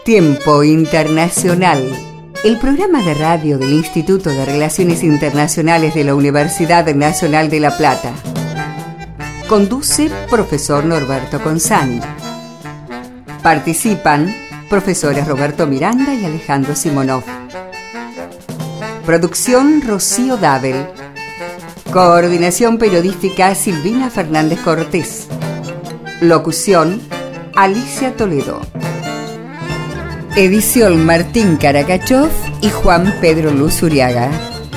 Tiempo Internacional, el programa de radio del Instituto de Relaciones Internacionales de la Universidad Nacional de La Plata. Conduce profesor Norberto Consani. Participan profesores Roberto Miranda y Alejandro Simonov. Producción Rocío Dabel. Coordinación periodística Silvina Fernández Cortés. Locución Alicia Toledo. Edición Martín Caracachov y Juan Pedro Luz Uriaga.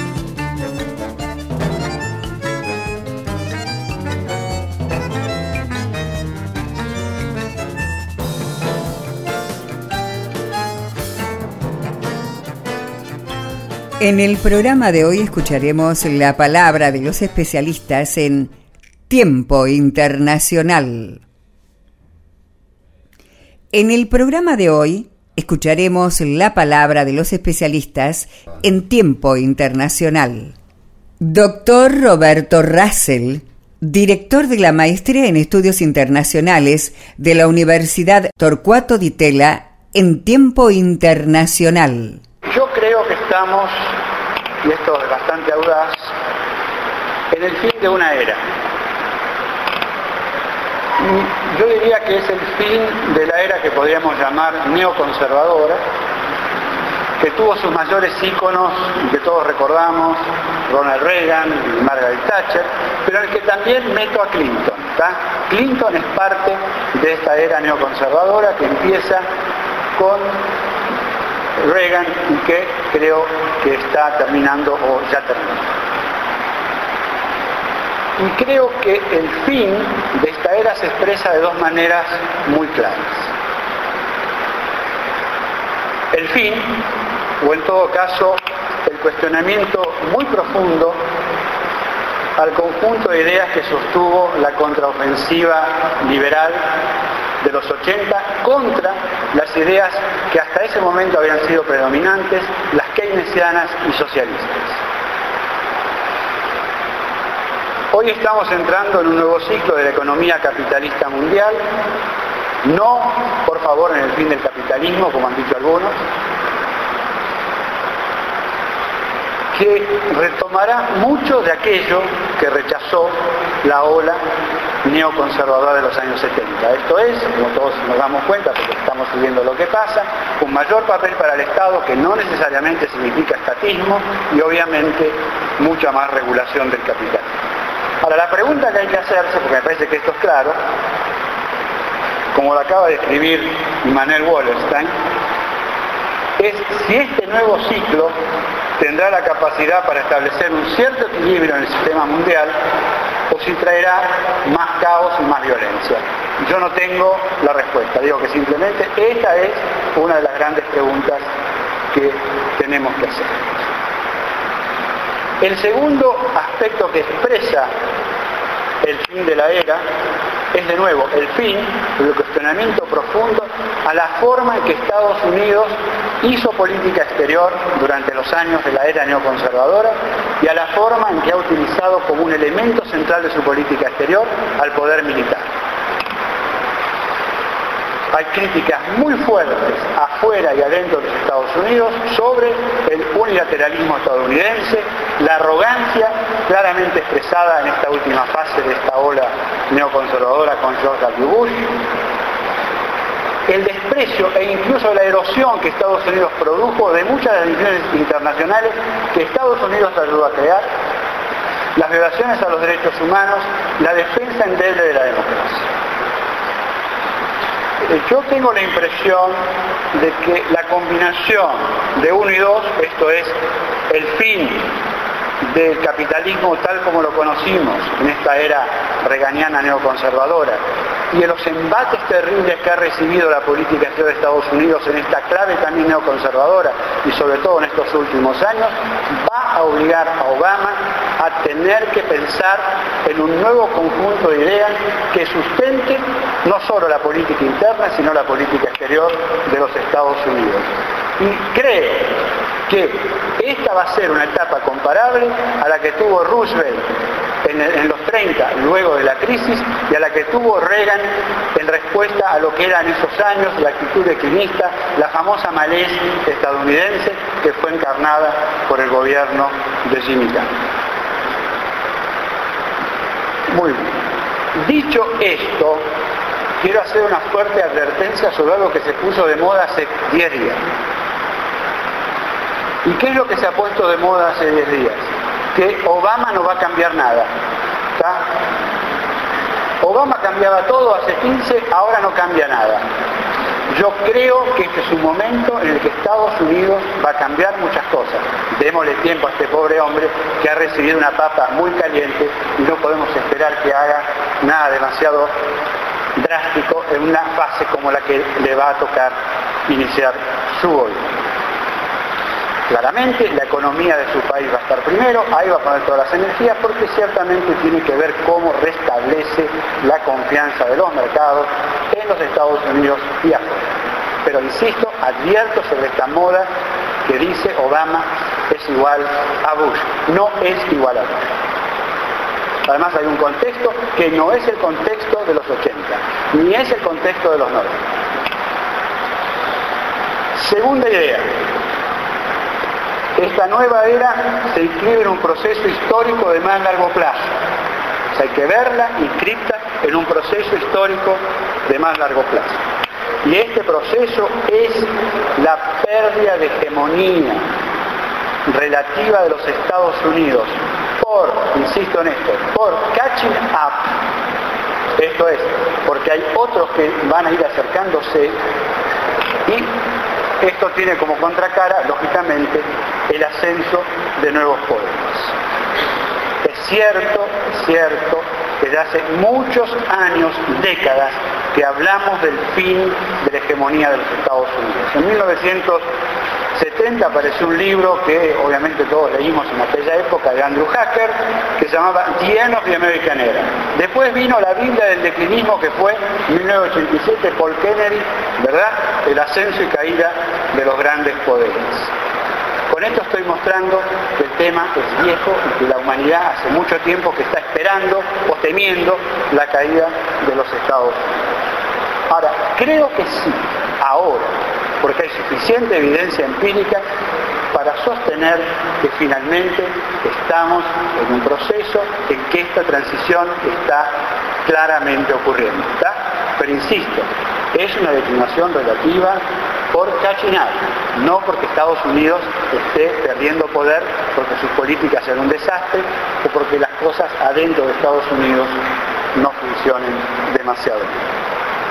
En el programa de hoy escucharemos la palabra de los especialistas en Tiempo Internacional. En el programa de hoy escucharemos la palabra de los especialistas en Tiempo Internacional. Doctor Roberto Russell, director de la Maestría en Estudios Internacionales de la Universidad Torcuato Di Tella en Tiempo Internacional. Yo creo que estamos, y esto es bastante audaz, en el fin de una era. Yo diría que es el fin de la era que podríamos llamar neoconservadora, que tuvo sus mayores íconos que todos recordamos, Ronald Reagan y Margaret Thatcher, pero en el que también meto a Clinton. Clinton es parte de esta era neoconservadora que empieza con Reagan y que creo que está terminando o ya terminó. Y creo que el fin de esta era se expresa de dos maneras muy claras. El fin, o en todo caso, el cuestionamiento muy profundo al conjunto de ideas que sostuvo la contraofensiva liberal de los 80 contra las ideas que hasta ese momento habían sido predominantes, las keynesianas y socialistas. Hoy estamos entrando en un nuevo ciclo de la economía capitalista mundial, no, por favor, en el fin del capitalismo, como han dicho algunos, que retomará mucho de aquello que rechazó la ola neoconservadora de los años 70. Esto es, como todos nos damos cuenta, porque estamos viendo lo que pasa, un mayor papel para el Estado, que no necesariamente significa estatismo, y obviamente mucha más regulación del capital. Ahora, la pregunta que hay que hacerse, porque me parece que esto es claro, como lo acaba de escribir Immanuel Wallerstein, es si este nuevo ciclo tendrá la capacidad para establecer un cierto equilibrio en el sistema mundial o si traerá más caos y más violencia. Yo no tengo la respuesta, digo que simplemente esta es una de las grandes preguntas que tenemos que hacer. El segundo aspecto que expresa el fin de la era es, de nuevo, el fin, el cuestionamiento profundo a la forma en que Estados Unidos hizo política exterior durante los años de la era neoconservadora y a la forma en que ha utilizado como un elemento central de su política exterior al poder militar. Hay críticas muy fuertes afuera y adentro de los Estados Unidos sobre el unilateralismo estadounidense, la arrogancia claramente expresada en esta última fase de esta ola neoconservadora con George W. Bush, el desprecio e incluso la erosión que Estados Unidos produjo de muchas de las decisiones internacionales que Estados Unidos ayudó a crear, las violaciones a los derechos humanos, la defensa endeble de la democracia. Yo tengo la impresión de que la combinación de uno y dos, esto es, el fin del capitalismo tal como lo conocimos en esta era reaganiana neoconservadora y de los embates terribles que ha recibido la política exterior de Estados Unidos en esta clave también neoconservadora y sobre todo en estos últimos años, va a obligar a Obama a tener que pensar en un nuevo conjunto de ideas que sustente no solo la política interna, sino la política exterior de los Estados Unidos. Y creo que esta va a ser una etapa comparable a la que tuvo Roosevelt en los 30, luego de la crisis, y a la que tuvo Reagan en respuesta a lo que era en esos años la actitud declinista, la famosa malaise estadounidense que fue encarnada por el gobierno de Jimmy Carter. Muy bien. Dicho esto, quiero hacer una fuerte advertencia sobre algo que se puso de moda hace 10 días. ¿Y qué es lo que se ha puesto de moda hace 10 días? Que Obama no va a cambiar nada. ¿Está? Obama cambiaba todo hace 15, ahora no cambia nada. Yo creo que este es un momento en el que Estados Unidos va a cambiar muchas cosas. Démosle tiempo a este pobre hombre que ha recibido una papa muy caliente y no podemos esperar que haga nada demasiado drástico en una fase como la que le va a tocar iniciar su gobierno. Claramente la economía de su país va a estar primero, ahí va a poner todas las energías porque ciertamente tiene que ver cómo restablece la confianza de los mercados en los Estados Unidos y afuera. Pero insisto, advierto sobre esta moda que dice Obama es igual a Bush. No es igual a Bush. Además hay un contexto que no es el contexto de los 80, ni es el contexto de los 90. Segunda idea. Esta nueva era se inscribe en un proceso histórico de más largo plazo. O sea, hay que verla inscrita en un proceso histórico de más largo plazo. Y este proceso es la pérdida de hegemonía relativa de los Estados Unidos por, insisto en esto, por catching up. Esto es, porque hay otros que van a ir acercándose y esto tiene como contracara, lógicamente, el ascenso de nuevos poderes. Es cierto, desde hace muchos años, décadas, que hablamos del fin de la hegemonía de los Estados Unidos. En 1970 apareció un libro que obviamente todos leímos en aquella época de Andrew Hacker, que se llamaba The End of the American Era. Después vino la Biblia del declinismo, que fue en 1987 Paul Kennedy, ¿verdad? El ascenso y caída de los grandes poderes. Con esto estoy mostrando que el tema es viejo y que la humanidad hace mucho tiempo que está esperando o temiendo la caída de los Estados Unidos. Ahora, creo que sí, ahora, porque hay suficiente evidencia empírica para sostener que finalmente estamos en un proceso en que esta transición está claramente ocurriendo, ¿está? Pero insisto, es una declinación relativa por catching up, no porque Estados Unidos esté perdiendo poder, porque sus políticas sean un desastre o porque las cosas adentro de Estados Unidos no funcionen demasiado bien.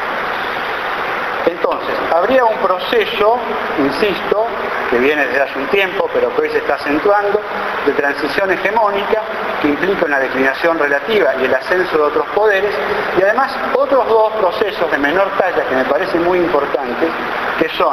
Entonces, habría un proceso, insisto, que viene desde hace un tiempo, pero que hoy se está acentuando, de transición hegemónica, que implica una declinación relativa y el ascenso de otros poderes, y además otros dos procesos de menor talla que me parecen muy importantes, que son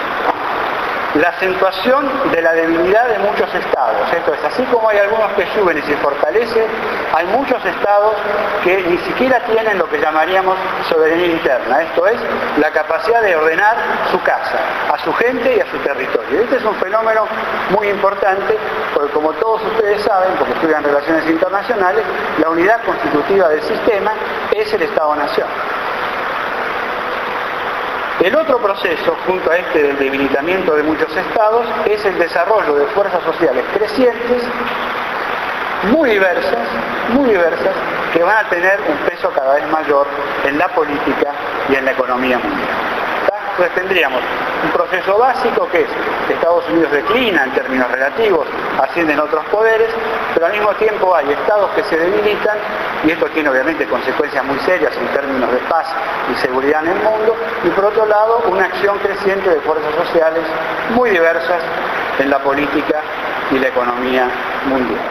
la acentuación de la debilidad de muchos estados. Esto es, así como hay algunos que suben y se fortalecen, hay muchos estados que ni siquiera tienen lo que llamaríamos soberanía interna. Esto es, la capacidad de ordenar su casa, a su gente y a su territorio. Este es un fenómeno muy importante, porque como todos ustedes saben, porque estudian relaciones internacionales, la unidad constitutiva del sistema es el Estado-Nación. El otro proceso, junto a este del debilitamiento de muchos estados, es el desarrollo de fuerzas sociales crecientes, muy diversas, que van a tener un peso cada vez mayor en la política y en la economía mundial. Entonces tendríamos un proceso básico que es Estados Unidos declina en términos relativos, ascienden otros poderes, pero al mismo tiempo hay estados que se debilitan y esto tiene obviamente consecuencias muy serias en términos de paz y seguridad en el mundo, y por otro lado una acción creciente de fuerzas sociales muy diversas en la política y la economía mundial.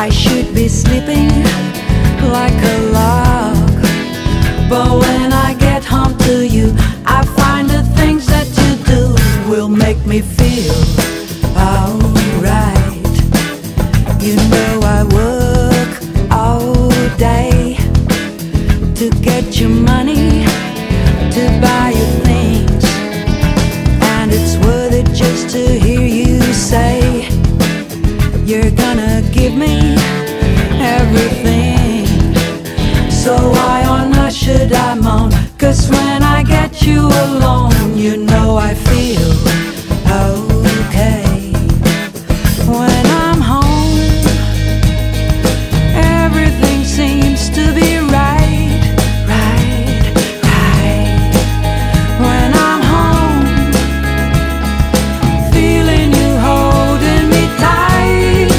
I should be sleeping like a log, but when I get home to you, I find the things that you do will make me feel alright. You know I work all day to get your money, to buy you things, and it's worth it just to hear you say you're gonna give me everything. So why on earth should I moan? 'Cause when I get you alone, you know I feel okay. When I'm home, everything seems to be right, right, right. When I'm home, feeling you holding me tight,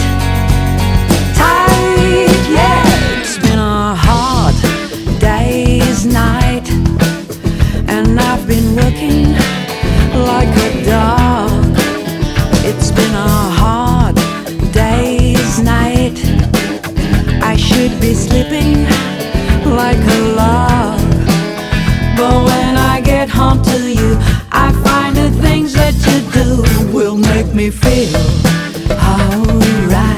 tight, yeah. It's been a hard day's night, and I've been working like a dog. It's been a hard day's night. I should be sleeping like a log, but when I get home to you, I find the things that you do will make me feel alright.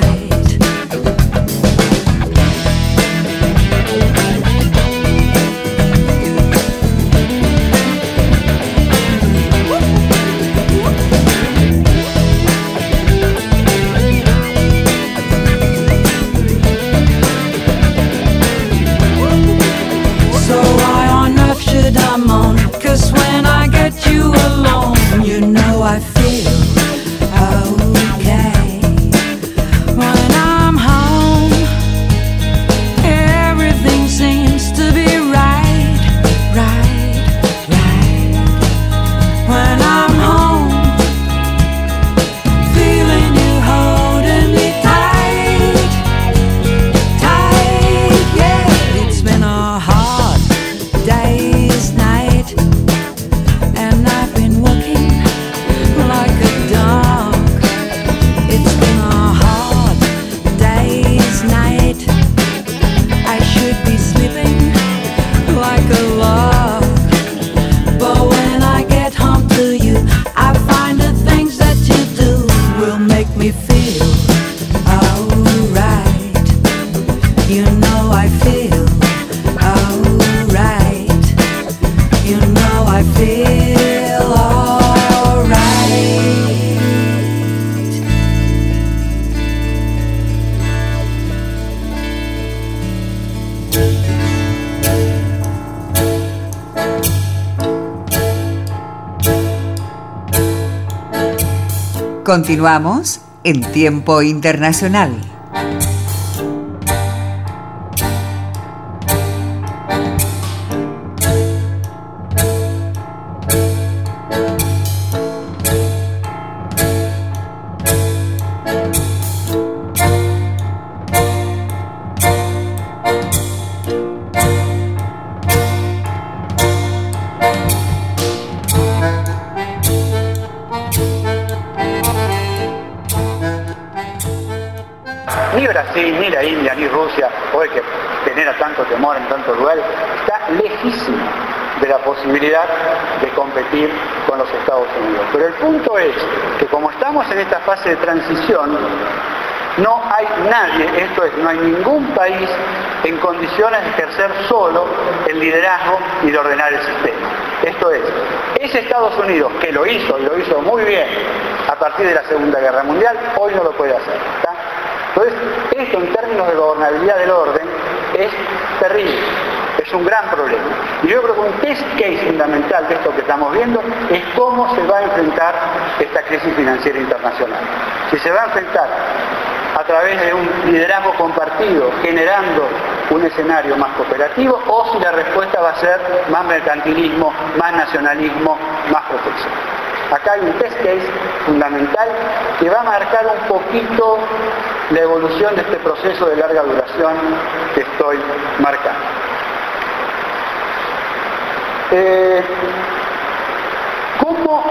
So why on earth should I moan? 'Cause when I get you alone, you know I feel okay. When I'm home, everything seems to be right, right, right. When I'm home, feeling you holding me tight, tight, yeah. It's been a hard day's night, and I've been working like a dog. It's been a hard day's night. I should be sleeping like a log, but when I get home to you, I find the things that you do will make me feel alright. You know I feel alright. You know I feel alright. Continuamos en Tiempo Internacional. Ni Brasil, ni la India, ni Rusia, hoy que genera tanto temor en tantos lugares, está lejísimo de la posibilidad de competir con los Estados Unidos. Pero el punto es que como estamos en esta fase de transición, no hay nadie, esto es, no hay ningún país en condiciones de ejercer solo el liderazgo y de ordenar el sistema. Esto es Estados Unidos, que lo hizo y lo hizo muy bien a partir de la Segunda Guerra Mundial, hoy no lo puede hacer, ¿está? Entonces, esto en términos de gobernabilidad del orden es terrible, es un gran problema. Y yo creo que un test case fundamental de esto que estamos viendo es cómo se va a enfrentar esta crisis financiera internacional. Si se va a enfrentar a través de un liderazgo compartido, generando un escenario más cooperativo, o si la respuesta va a ser más mercantilismo, más nacionalismo, más protección. Acá hay un test case fundamental que va a marcar un poquito la evolución de este proceso de larga duración que estoy marcando. ¿Cómo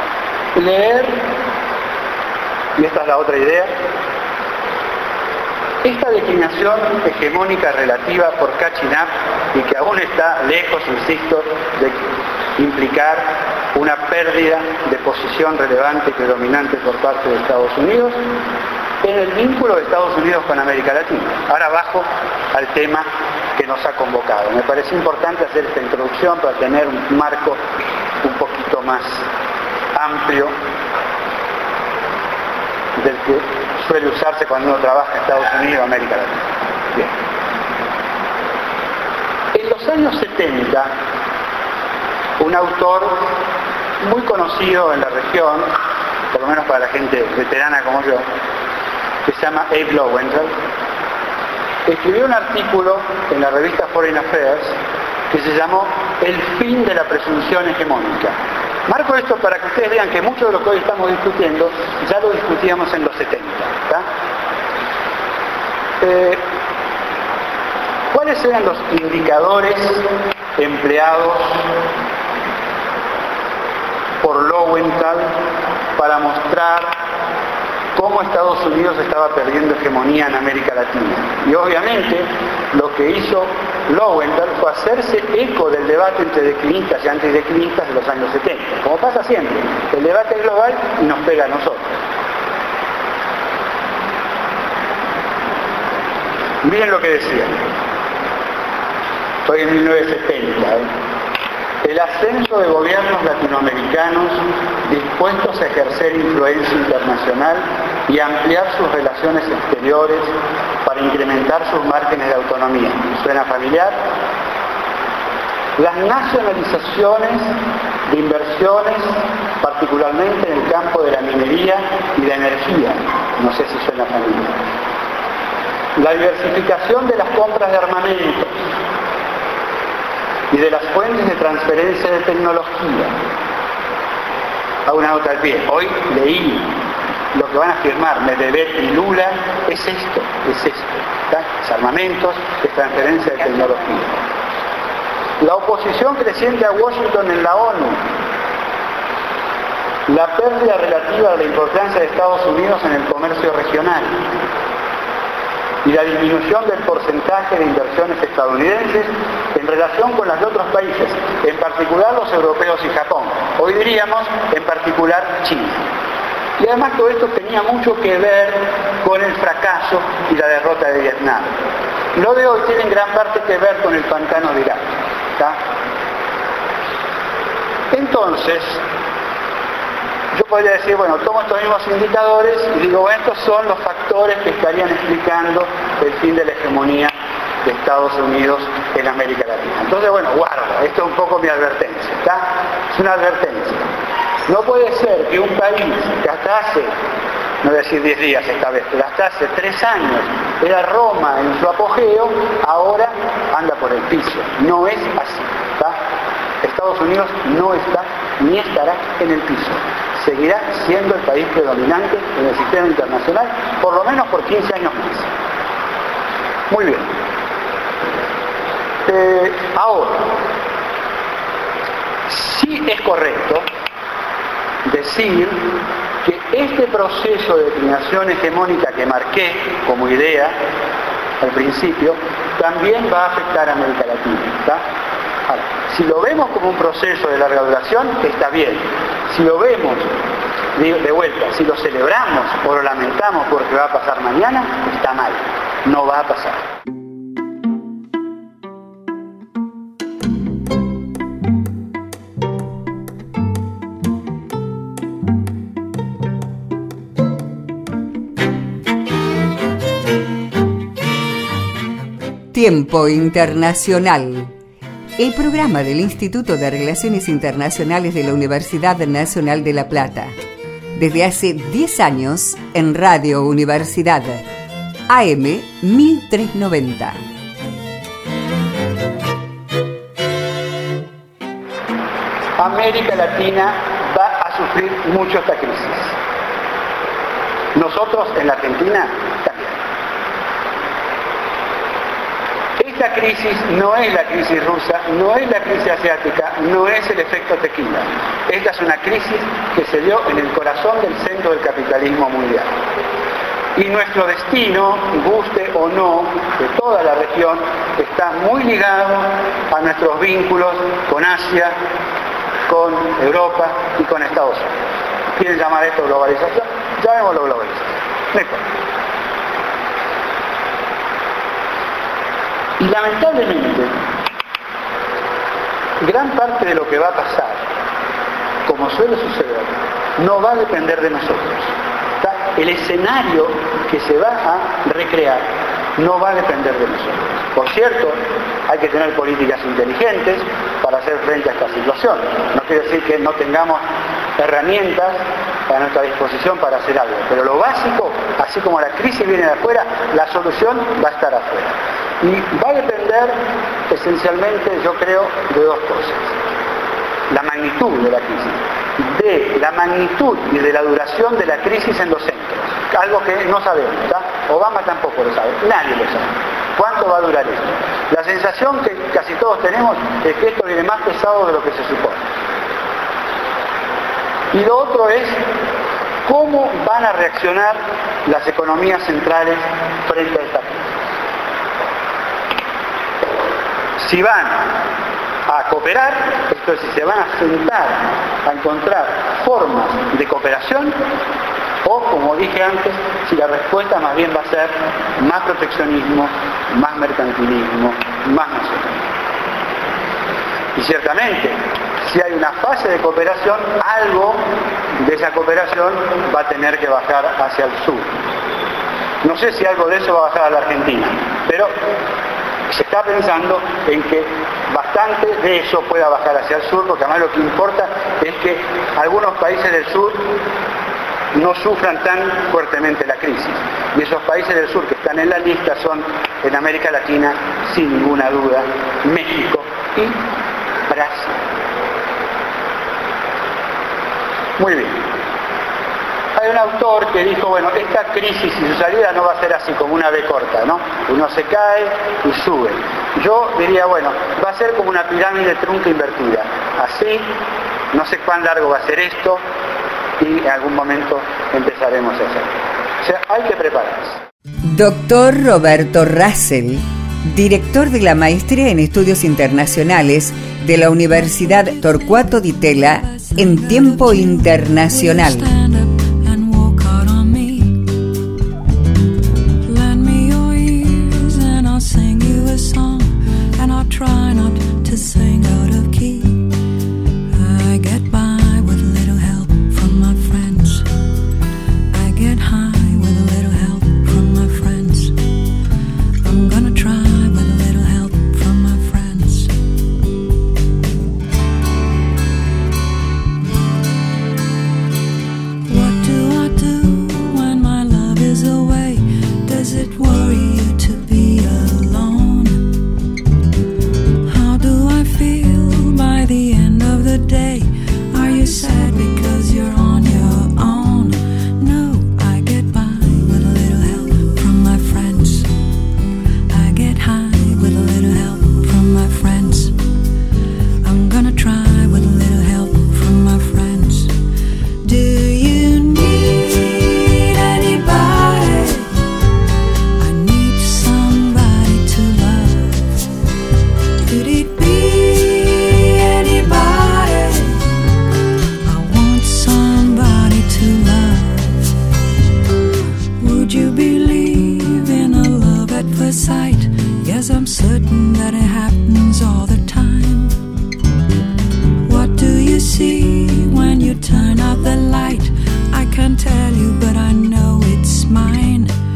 leer? Y esta es la otra idea. Esta declinación hegemónica relativa por catching up y que aún está lejos, insisto, de implicar una pérdida de posición relevante y predominante por parte de Estados Unidos en el vínculo de Estados Unidos con América Latina. Ahora bajo al tema que nos ha convocado. Me parece importante hacer esta introducción para tener un marco un poquito más amplio del que suele usarse cuando uno trabaja en Estados Unidos o América Latina. Bien. En los años 70, un autor muy conocido en la región, por lo menos para la gente veterana como yo, que se llama Abe Lowenthal, escribió un artículo en la revista Foreign Affairs que se llamó El fin de la presunción hegemónica. Marco esto para que ustedes vean que mucho de lo que hoy estamos discutiendo ya lo discutíamos en los 70. ¿Cuáles eran los indicadores empleados por Lowenthal para mostrar cómo Estados Unidos estaba perdiendo hegemonía en América Latina? Y obviamente lo que hizo Lowenthal fue hacerse eco del debate entre declinistas y antideclinistas de los años 70. Como pasa siempre, el debate es global y nos pega a nosotros. Miren lo que decía. Estoy en 1970. El ascenso de gobiernos latinoamericanos dispuestos a ejercer influencia internacional y ampliar sus relaciones exteriores para incrementar sus márgenes de autonomía. ¿Suena familiar? Las nacionalizaciones de inversiones, particularmente en el campo de la minería y la energía. No sé si suena familiar. La diversificación de las compras de armamentos y de las fuentes de transferencia de tecnología. Hago una nota al pie. Hoy leí lo que van a firmar Medvedev y Lula, es esto, ¿está? Es armamentos, es transferencia de tecnología. La oposición creciente a Washington en la ONU, la pérdida relativa de la importancia de Estados Unidos en el comercio regional y la disminución del porcentaje de inversiones estadounidenses en relación con los otros países, en particular los europeos y Japón. Hoy diríamos, en particular, China. Y además todo esto tenía mucho que ver con el fracaso y la derrota de Vietnam. Lo de hoy tiene en gran parte que ver con el pantano de Irak. ¿Está? Entonces, yo podría decir, bueno, tomo estos mismos indicadores y digo, bueno, estos son los factores que estarían explicando el fin de la hegemonía de Estados Unidos en América Latina. Entonces, bueno, guarda, esto es un poco mi advertencia, ¿está? Es una advertencia. No puede ser que un país que hasta hace, no voy a decir 10 días esta vez, pero hasta hace 3 años era Roma en su apogeo, ahora anda por el piso. No es así, ¿está? Estados Unidos no está ni estará en el piso. Seguirá siendo el país predominante en el sistema internacional, por lo menos por 15 años más. Muy bien. Ahora, sí es correcto decir que este proceso de declinación hegemónica que marqué como idea al principio, también va a afectar a América Latina, ¿está? Ahora, si lo vemos como un proceso de larga duración, está bien. Si lo vemos de vuelta, si lo celebramos o lo lamentamos porque va a pasar mañana, está mal. No va a pasar. Tiempo Internacional. El programa del Instituto de Relaciones Internacionales de la Universidad Nacional de La Plata. Desde hace 10 años en Radio Universidad, AM 1390. América Latina va a sufrir mucho esta crisis. Nosotros en la Argentina también. Esta crisis no es la crisis rusa, no es la crisis asiática, no es el efecto tequila. Esta es una crisis que se dio en el corazón del centro del capitalismo mundial. Y nuestro destino, guste o no, de toda la región, está muy ligado a nuestros vínculos con Asia, con Europa y con Estados Unidos. ¿Quieren llamar esto globalización? Llamémoslo globalización. Mejor. Y lamentablemente, gran parte de lo que va a pasar, como suele suceder, no va a depender de nosotros. El escenario que se va a recrear no va a depender de nosotros. Por cierto, hay que tener políticas inteligentes para hacer frente a esta situación. No quiere decir que no tengamos herramientas a nuestra disposición para hacer algo, pero lo básico, así como la crisis viene de afuera, la solución va a estar afuera. Y va a depender esencialmente, yo creo, de dos cosas. La magnitud de la crisis, de la magnitud y de la duración de la crisis en los centros, algo que no sabemos, ¿tá? Obama tampoco lo sabe, nadie lo sabe. ¿Cuánto va a durar esto? La sensación que casi todos tenemos es que esto viene más pesado de lo que se supone. Y lo otro es cómo van a reaccionar las economías centrales frente a esta crisis. Si van a cooperar, esto es, si se van a sentar a encontrar formas de cooperación, o, como dije antes, si la respuesta más bien va a ser más proteccionismo, más mercantilismo, más nacionalismo. Y ciertamente, si hay una fase de cooperación, algo de esa cooperación va a tener que bajar hacia el sur. No sé si algo de eso va a bajar a la Argentina, pero se está pensando en que bastante de eso pueda bajar hacia el sur, porque además lo que importa es que algunos países del sur no sufran tan fuertemente la crisis. Y esos países del sur que están en la lista son, en América Latina, sin ninguna duda, México y Brasil. Muy bien. Hay un autor que dijo, bueno, esta crisis y su salida no va a ser así como una B corta, ¿no? Uno se cae y sube. Yo diría, bueno, va a ser como una pirámide trunca invertida. Así, no sé cuán largo va a ser esto y en algún momento empezaremos a hacerlo. O sea, hay que prepararse. Doctor Roberto Russell, director de la Maestría en Estudios Internacionales de la Universidad Torcuato Di Tella en tiempo internacional. Try not to sing out of key. I get by with a little help from my friends. I get high with a little help from my friends. I'm gonna try with a little help from my friends. What do I do when my love is away? Does it worry you to be alone? By the end of the day, are you sad because you're on your own? No, I get by with a little help from my friends. I get high with a little help from my friends. I'm gonna try with a little help from my friends. Do you need anybody? I need somebody to love. Could it be sight? Yes, I'm certain that it happens all the time. What do you see when you turn out the light? I can't tell you, but I know it's mine.